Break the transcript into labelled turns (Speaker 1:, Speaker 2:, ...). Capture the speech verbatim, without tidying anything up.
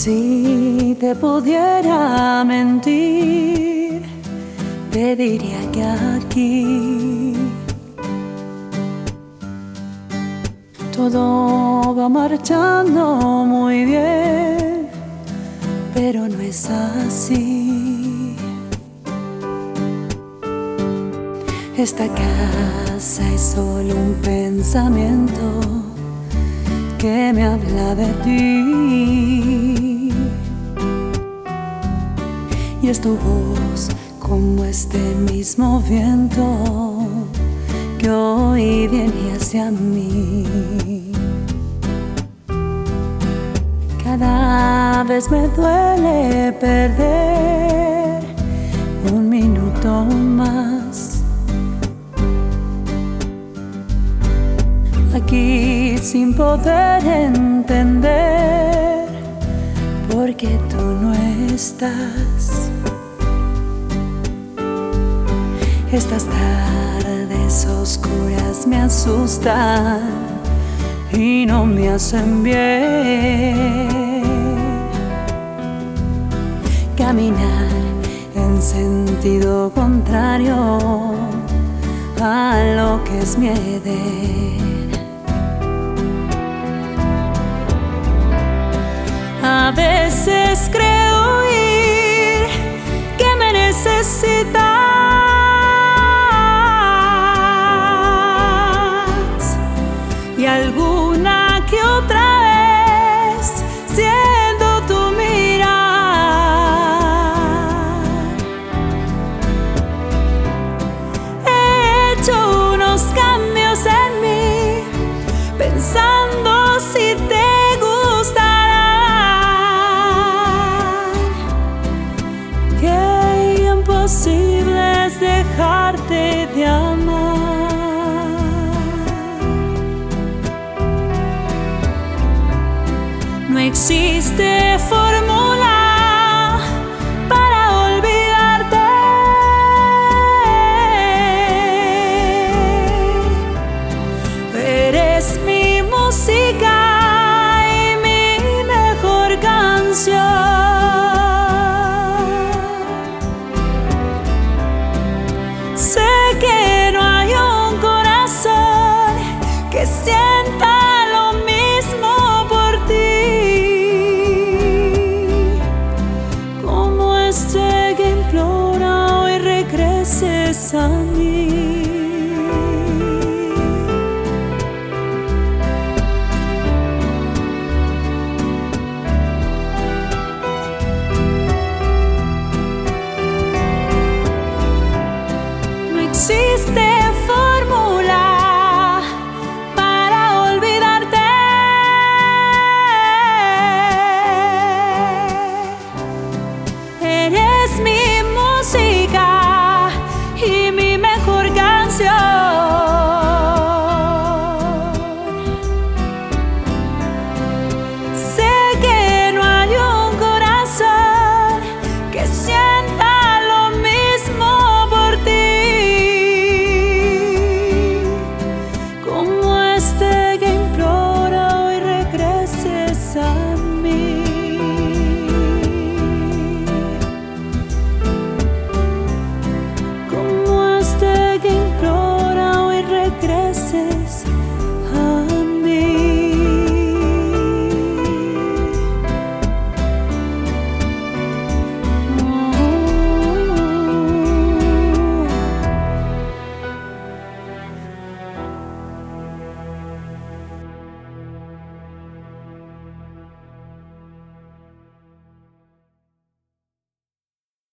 Speaker 1: Si te pudiera mentir, te diría que aquí todo va marchando muy bien, pero no es así. Esta casa es solo un pensamiento que me habla de ti, y es tu voz como este mismo viento que hoy viene hacia mí. Cada vez me duele perder un minuto más aquí sin poder entender por qué tú no estás. Estas tardes oscuras me asustan y no me hacen bien. Caminar en sentido contrario a lo que es mi deber. A veces creo oír que me necesitas, y alguna que otra vez siendo tu mirar he hecho unos cambios en mí, pensando si te imposible es dejarte de amar. No existe forma